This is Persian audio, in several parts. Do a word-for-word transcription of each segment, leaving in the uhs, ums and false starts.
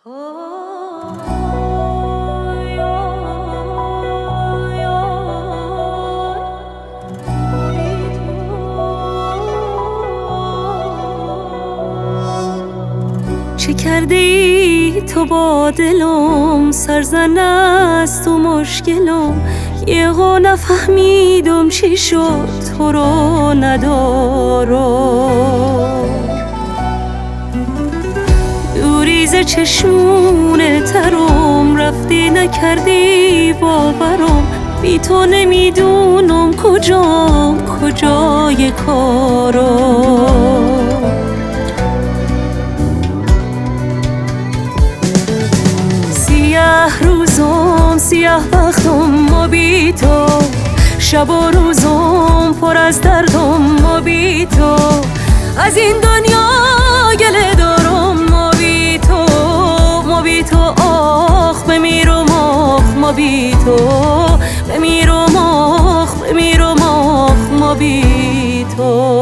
چه کرده ای تو با دلم، سرزن است و مشکلم، یهو نفهمیدم چی شد تو رو ندارم. دوری ز چشمون ترم، رفتی نکردی باورم، بی تو نمیدونم کجام کجای کارم. سیاه روزم سیاه بختم و بی تو، شب و روزم پر از دردم و بی تو، از این دنیا گله دارم و بی تو، و بی تو آخ بمیرم آخ ما بی تو، بمیرم آخ بمیرم آخ ما بی تو.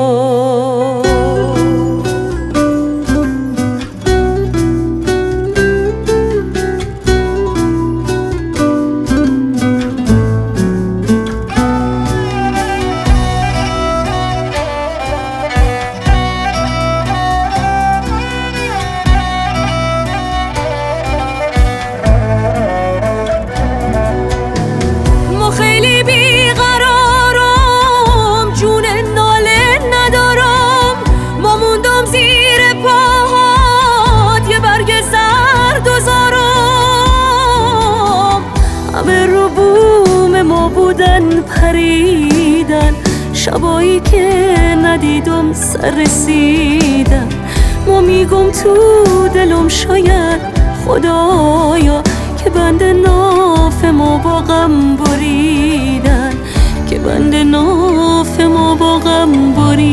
پریدن شبایی که ندیدم سر رسیدن، ما میگم تو دلم شاید خدایا که بند ناف ما با غم بریدن، که بند ناف ما با غم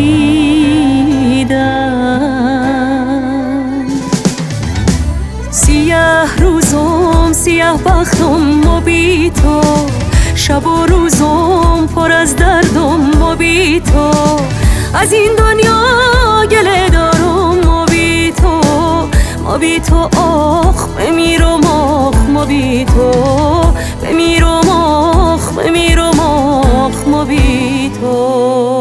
بریدن. سیاه روزم سیاه بختم و بی تو، شب و روزم پر از دردم و بی تو، از این دنیا گله دارم و بی تو، ما بی تو آخ بمیرم آخ ما بی تو، بمیرم آخ بمیرم آخ ما بی تو.